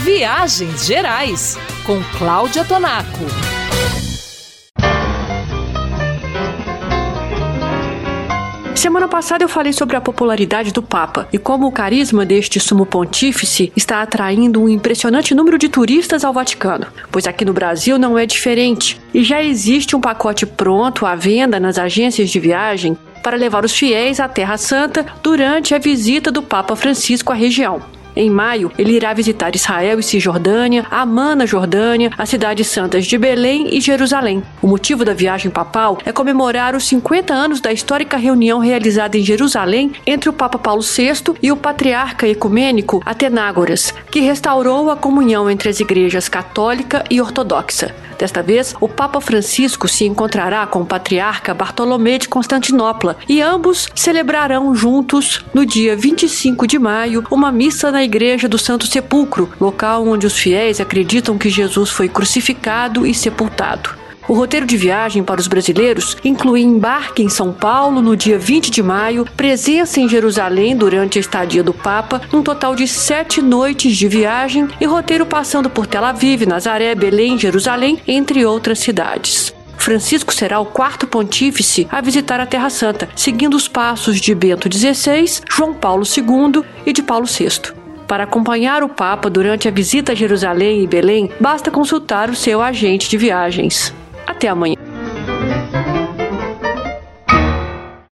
Viagens Gerais, com Cláudia Tonaco. Semana passada eu falei sobre a popularidade do Papa e como o carisma deste sumo pontífice está atraindo um impressionante número de turistas ao Vaticano. Pois aqui no Brasil não é diferente e já existe um pacote pronto à venda nas agências de viagem para levar os fiéis à Terra Santa durante a visita do Papa Francisco à região. Em maio, ele irá visitar Israel e Cisjordânia, Amã na Jordânia, as cidades santas de Belém e Jerusalém. O motivo da viagem papal é comemorar os 50 anos da histórica reunião realizada em Jerusalém entre o Papa Paulo VI e o patriarca ecumênico Atenágoras, que restaurou a comunhão entre as igrejas católica e ortodoxa. Desta vez, o Papa Francisco se encontrará com o patriarca Bartolomé de Constantinopla e ambos celebrarão juntos, no dia 25 de maio, uma missa na Igreja do Santo Sepulcro, local onde os fiéis acreditam que Jesus foi crucificado e sepultado. O roteiro de viagem para os brasileiros inclui embarque em São Paulo no dia 20 de maio, presença em Jerusalém durante a estadia do Papa, um total de 7 noites de viagem e roteiro passando por Tel Aviv, Nazaré, Belém, Jerusalém, entre outras cidades. Francisco será o quarto pontífice a visitar a Terra Santa, seguindo os passos de Bento XVI, João Paulo II e de Paulo VI. Para acompanhar o Papa durante a visita a Jerusalém e Belém, basta consultar o seu agente de viagens. Até amanhã.